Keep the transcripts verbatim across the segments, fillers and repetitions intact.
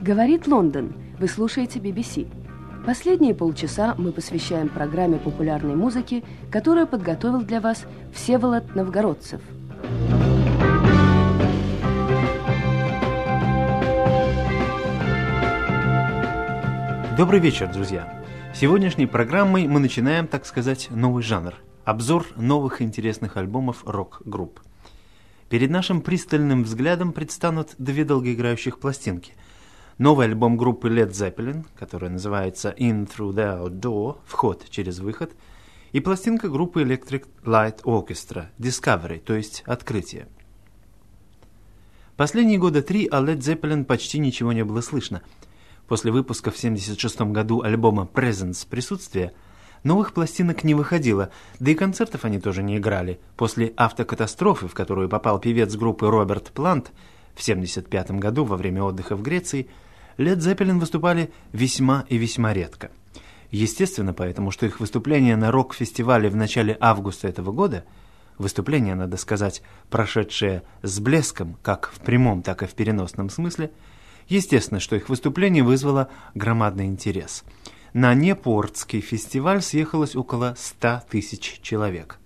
Говорит Лондон. Вы слушаете би би си. Последние полчаса мы посвящаем программе популярной музыки, которую подготовил для вас Всеволод Новгородцев. Добрый вечер, друзья! Сегодняшней программой мы начинаем, так сказать, новый жанр – обзор новых интересных альбомов рок-групп. Перед нашим пристальным взглядом предстанут две долгоиграющих пластинки. Новый альбом группы Led Zeppelin, который называется In Through the Door – «Вход через выход», и пластинка группы Electric Light Orchestra – Discovery, то есть «Открытие». Последние года три о Led Zeppelin почти ничего не было слышно. После выпуска в семьдесят шестом году альбома Presence «Присутствие» новых пластинок не выходило, да и концертов они тоже не играли. После автокатастрофы, в которую попал певец группы Роберт Плант в семьдесят пятом году во время отдыха в Греции, Led Zeppelin выступали весьма и весьма редко. Естественно, поэтому, что их выступление на рок-фестивале в начале августа этого года, выступление, надо сказать, прошедшее с блеском, как в прямом, так и в переносном смысле, естественно, что их выступление вызвало громадный интерес. На Непортский фестиваль съехалось около ста тысяч человек.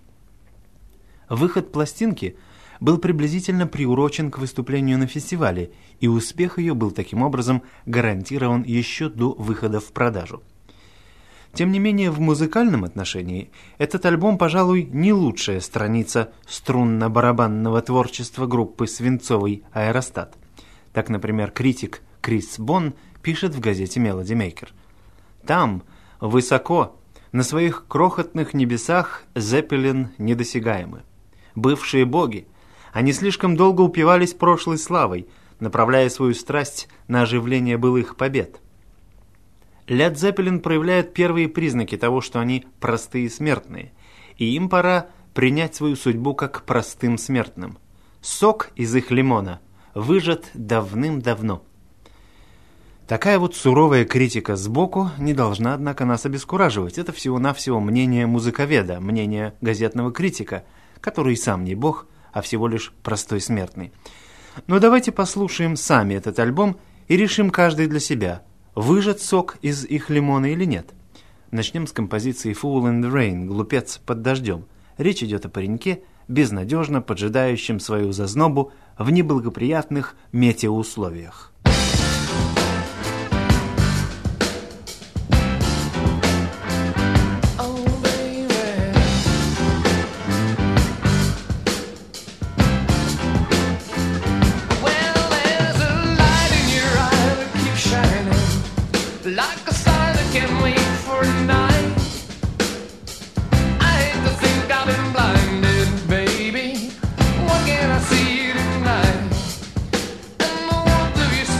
Выход пластинки был приблизительно приурочен к выступлению на фестивале, и успех ее был таким образом гарантирован еще до выхода в продажу. Тем не менее, в музыкальном отношении этот альбом, пожалуй, не лучшая страница струнно-барабанного творчества группы «Свинцовый аэростат». Так, например, критик Крис Бонн пишет в газете Melody Maker. «Там, высоко, на своих крохотных небесах Зеппелин недосягаемы. Бывшие боги, они слишком долго упивались прошлой славой, направляя свою страсть на оживление былых побед. Led Zeppelin проявляет первые признаки того, что они простые смертные, и им пора принять свою судьбу как простым смертным. Сок из их лимона выжат давным-давно». Такая вот суровая критика сбоку не должна, однако, нас обескураживать. Это всего-навсего мнение музыковеда, мнение газетного критика, который сам не бог, а всего лишь простой смертный. Но давайте послушаем сами этот альбом и решим каждый для себя, выжат сок из их лимона или нет. Начнем с композиции «Fool in the Rain» «Глупец под дождем». Речь идет о пареньке, безнадежно поджидающем свою зазнобу в неблагоприятных метеоусловиях. Like a star that can't wait for a night. I hate to think I've been blinded, baby. What can I see tonight? And the warmth of your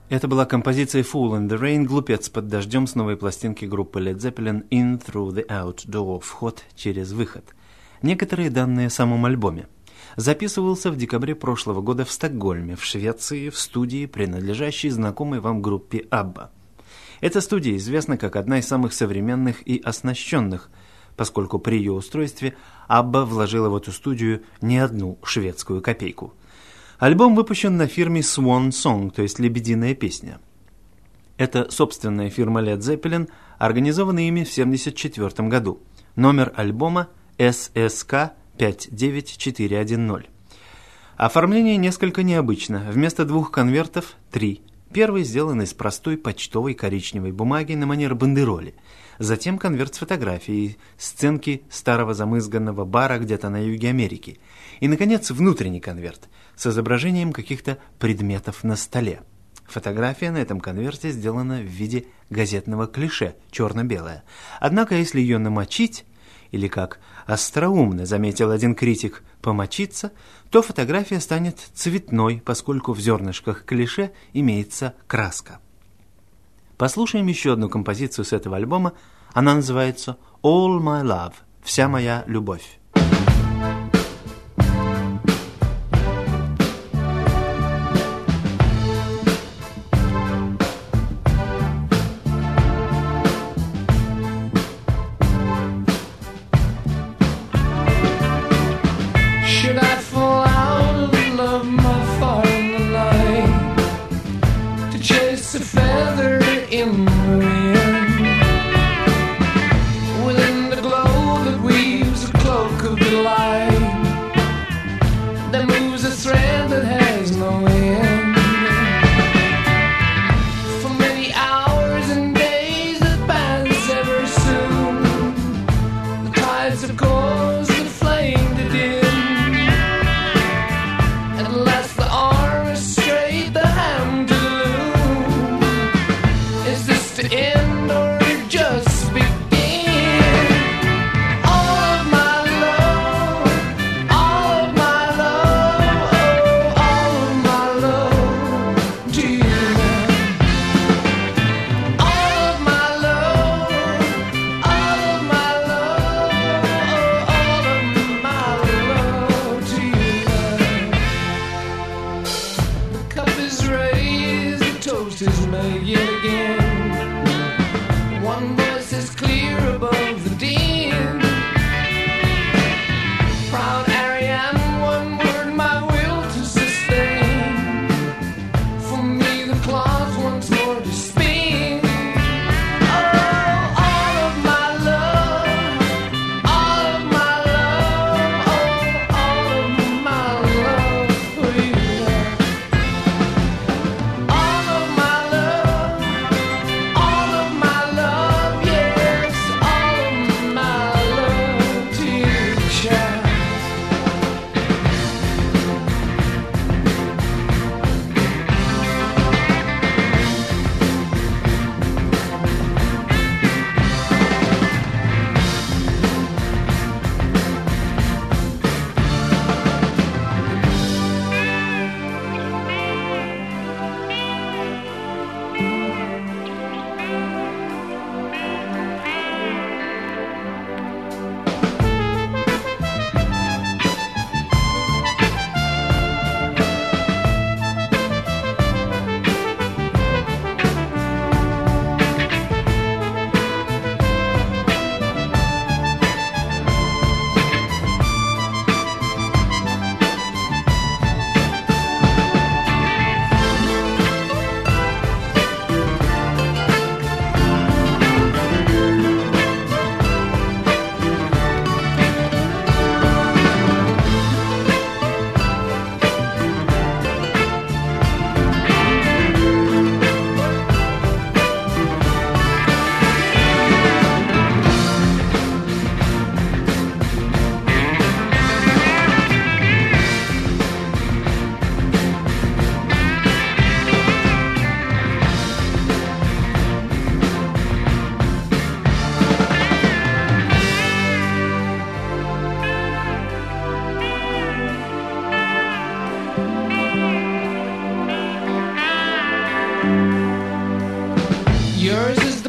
Это была композиция Fool in the Rain, глупец под дождем с новой пластинки группы Led Zeppelin In Through the Outdoor, вход через выход. Некоторые данные о самом альбоме. Записывался в декабре прошлого года в Стокгольме, в Швеции, в студии, принадлежащей знакомой вам группе Абба. Эта студия известна как одна из самых современных и оснащенных, поскольку при ее устройстве Абба вложила в эту студию не одну шведскую копейку. Альбом выпущен на фирме Swan Song, то есть «Лебединая песня». Это собственная фирма Led Zeppelin, организованная ими в семьдесят четвёртом году. Номер альбома эс эс ка пять девять четыре один ноль. Оформление несколько необычно. Вместо двух конвертов – три. Первый сделан из простой почтовой коричневой бумаги на манер бандероли. Затем конверт с фотографией, сценки старого замызганного бара где-то на юге Америки. И, наконец, внутренний конверт с изображением каких-то предметов на столе. Фотография на этом конверте сделана в виде газетного клише, черно-белая. Однако, если ее намочить, или, как остроумно заметил один критик, помочиться, то фотография станет цветной, поскольку в зернышках клише имеется краска. Послушаем еще одну композицию с этого альбома. Она называется «All My Love» – «Вся моя любовь».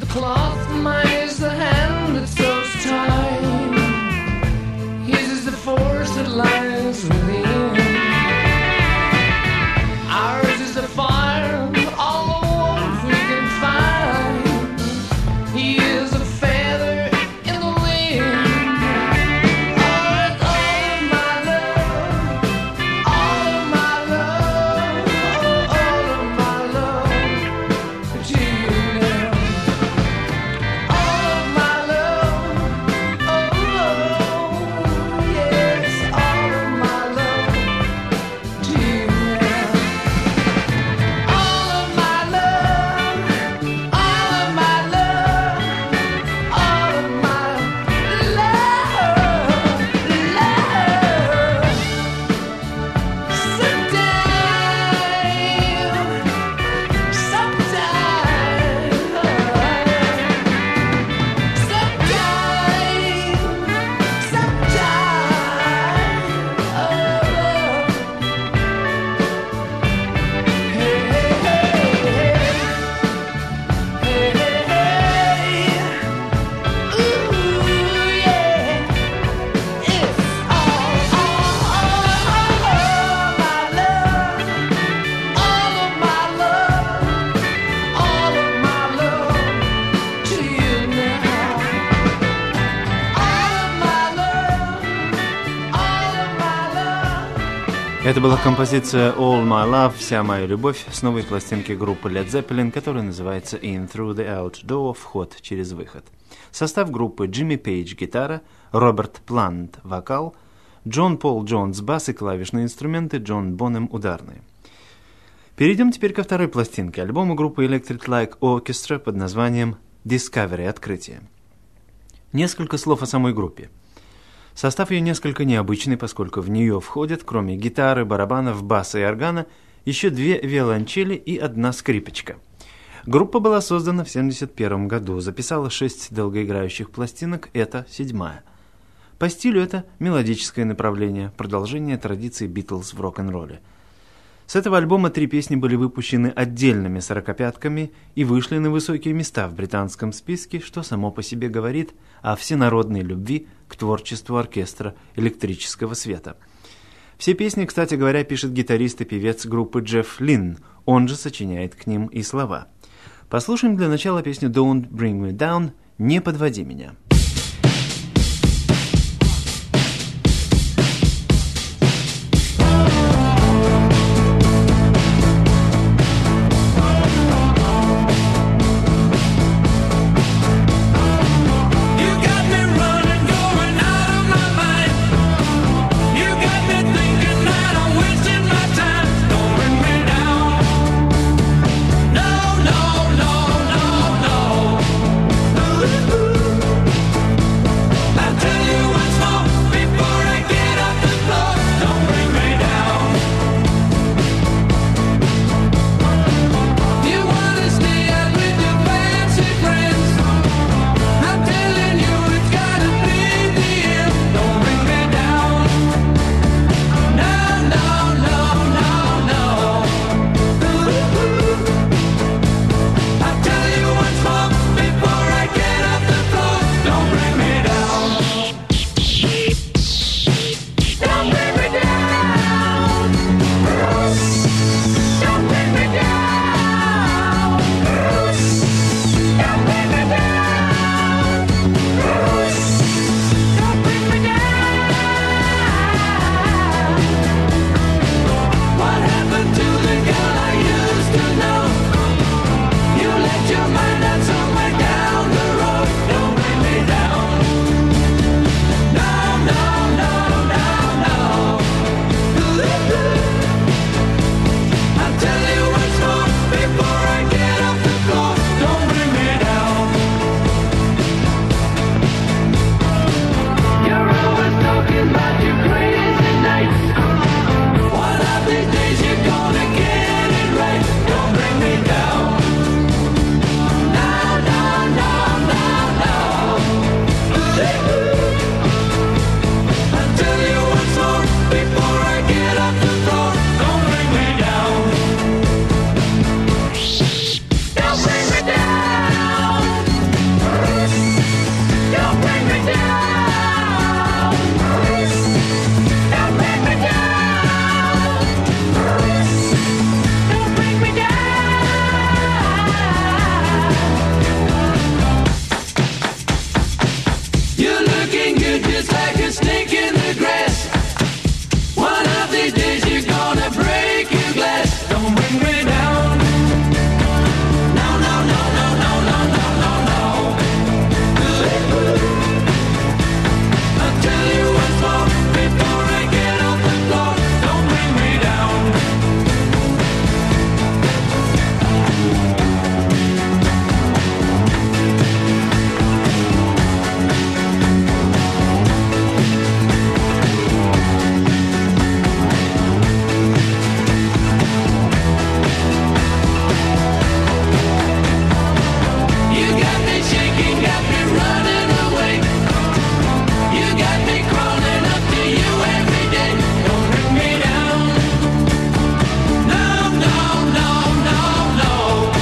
cloth, mine is the hand that sews time. His is the force that lies within. Ours is the fire, all the warmth we can find. He is a feather in the wind. Oh, it's all of my love, all of my love, oh, all of my love to you now. All of my love, oh, yes, all of my love to you now. All of my love, all of my love, all of my love, love. Это была композиция All My Love, «Вся моя любовь» с новой пластинки группы Led Zeppelin, которая называется In Through the Out Door, вход через выход. Состав группы: Джимми Пейдж гитара, Роберт Плант вокал, Джон Пол Джонс бас и клавишные инструменты, Джон Бонем ударные. Перейдем теперь ко второй пластинке, альбому группы Electric Light Orchestra под названием Discovery, открытие. Несколько слов о самой группе. Состав ее несколько необычный, поскольку в нее входят, кроме гитары, барабанов, баса и органа, еще две виолончели и одна скрипочка. Группа была создана в семьдесят первом году, записала шесть долгоиграющих пластинок, это седьмая. По стилю это мелодическое направление, продолжение традиций Битлз в рок-н-ролле. С этого альбома три песни были выпущены отдельными сорокопятками и вышли на высокие места в британском списке, что само по себе говорит о всенародной любви к творчеству оркестра электрического света. Все песни, кстати говоря, пишет гитарист и певец группы Джефф Линн, он же сочиняет к ним и слова. Послушаем для начала песню «Don't Bring Me Down», «Не подводи меня». No, no, no, no, no. just like a snake in the grass. One of these days you're gonna break your glass. Don't bring me down. No, no, no, no, no, no, no, no, no. I'll tell you once more before I get off the floor. Don't bring me down. You got me shaking, got me running away. You got me crawling up to you every day. Don't bring me down. No, no, no, no, no.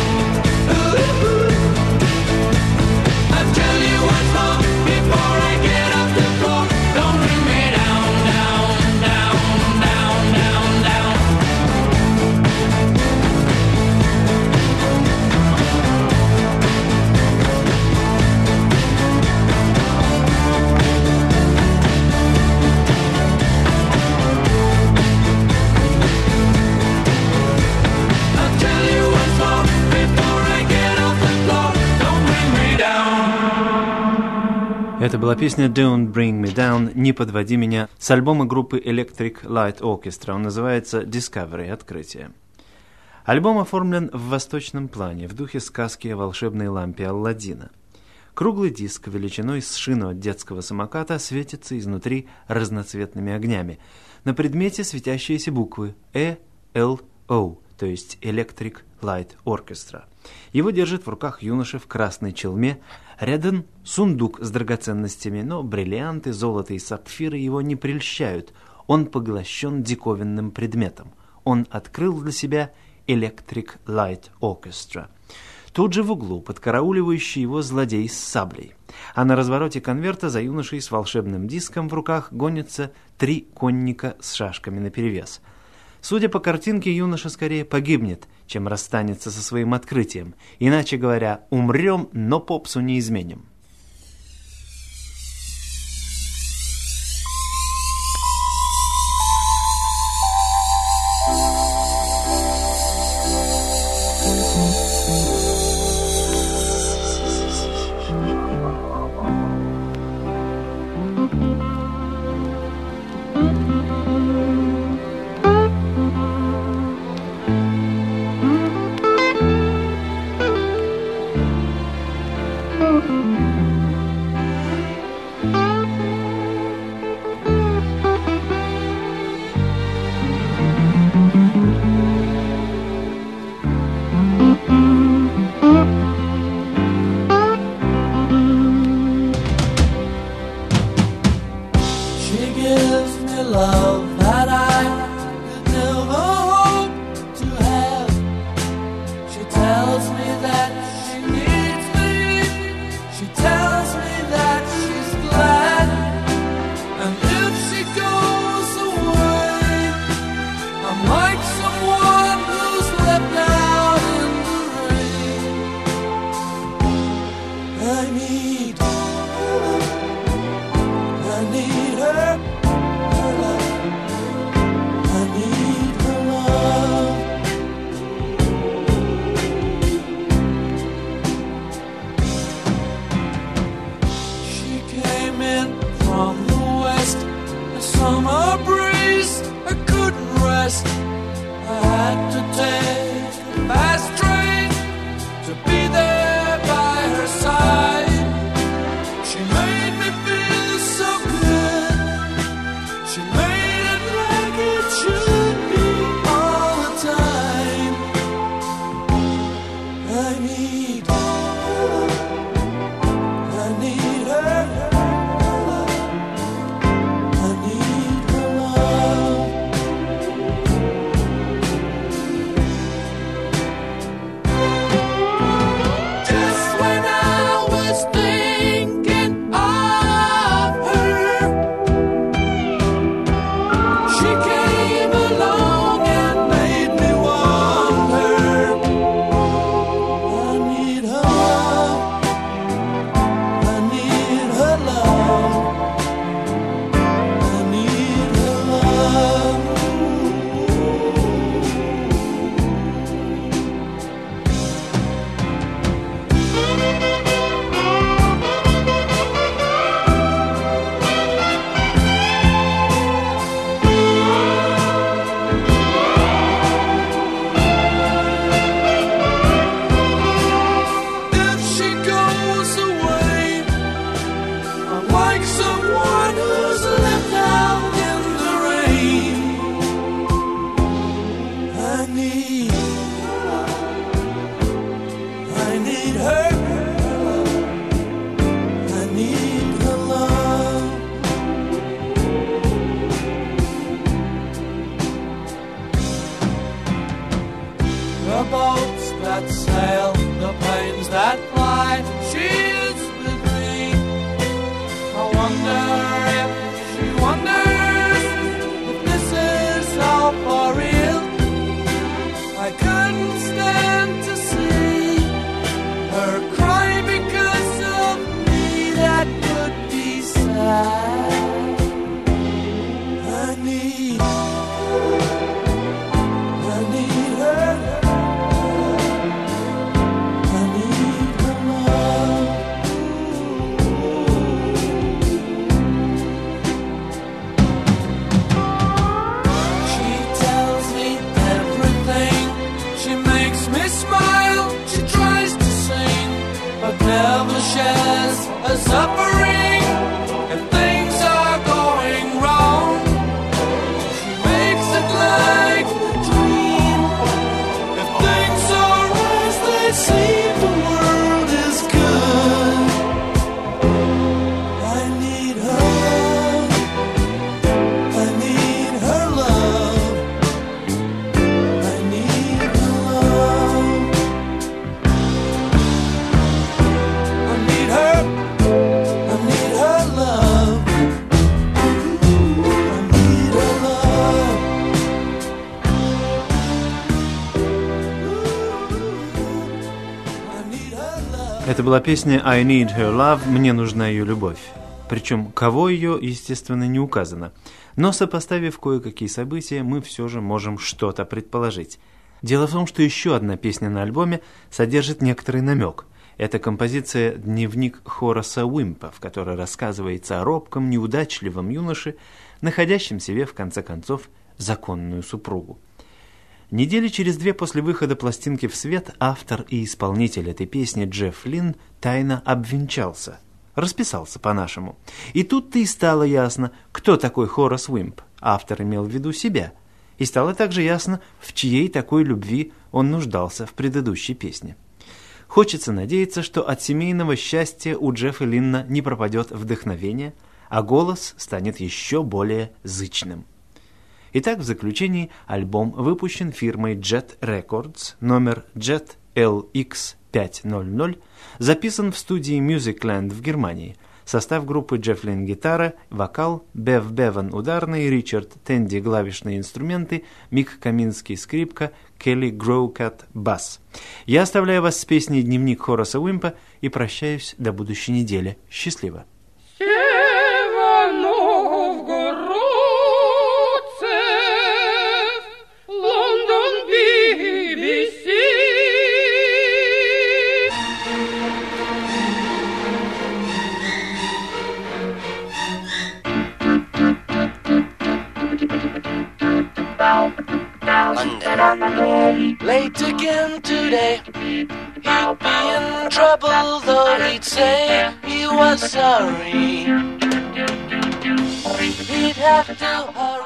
I'll tell you once more before I get off the floor. Don't bring me down, down, down, down, down, down. I'll tell you once more before I get off the floor. Don't bring me down. Это была песня «Don't Bring Me Down», «Не подводи меня» с альбома группы Electric Light Orchestra. Он называется «Discovery», «Открытие». Альбом оформлен в восточном плане, в духе сказки о волшебной лампе Алладина. Круглый диск величиной с шину от детского самоката светится изнутри разноцветными огнями. На предмете светящиеся буквы «Э Л О», то есть Electric Light Orchestra. Его держит в руках юноша в красной челме. Рядом сундук с драгоценностями, но бриллианты, золото и сапфиры его не прельщают. Он поглощен диковинным предметом. Он открыл для себя Electric Light Orchestra. Тут же в углу подкарауливающий его злодей с саблей. А на развороте конверта за юношей с волшебным диском в руках гонятся три конника с шашками наперевес. Судя по картинке, юноша скорее погибнет, чем расстанется со своим открытием. Иначе говоря, умрем, но попсу не изменим. Need her. Это была песня «I need her love», «Мне нужна ее любовь». Причем кого ее, естественно, не указано. Но сопоставив кое-какие события, мы все же можем что-то предположить. Дело в том, что еще одна песня на альбоме содержит некоторый намек. Это композиция «Дневник Хораса Уимпа», в которой рассказывается о робком, неудачливом юноше, находящем себе, в конце концов, законную супругу. Недели через две после выхода пластинки в свет автор и исполнитель этой песни Джефф Линн тайно обвенчался, расписался по-нашему. И тут-то и стало ясно, кто такой Хорас Уимп. Автор имел в виду себя. И стало также ясно, в чьей такой любви он нуждался в предыдущей песне. Хочется надеяться, что от семейного счастья у Джеффа Линна не пропадет вдохновение, а голос станет еще более зычным. Итак, в заключении альбом выпущен фирмой Jet Records, номер Jet эл икс пятьсот, записан в студии Musicland в Германии. Состав группы: Джефф Линн гитара, вокал, Бев Беван ударный, Ричард Тенди клавишные инструменты, Мик Каминский скрипка, Келли Гроукат бас. Я оставляю вас с песней «Дневник Хораса Уимпа» и прощаюсь до будущей недели. Счастливо! Monday. Late again today. He'd be in trouble, though he'd say he was sorry. He'd have to hurry.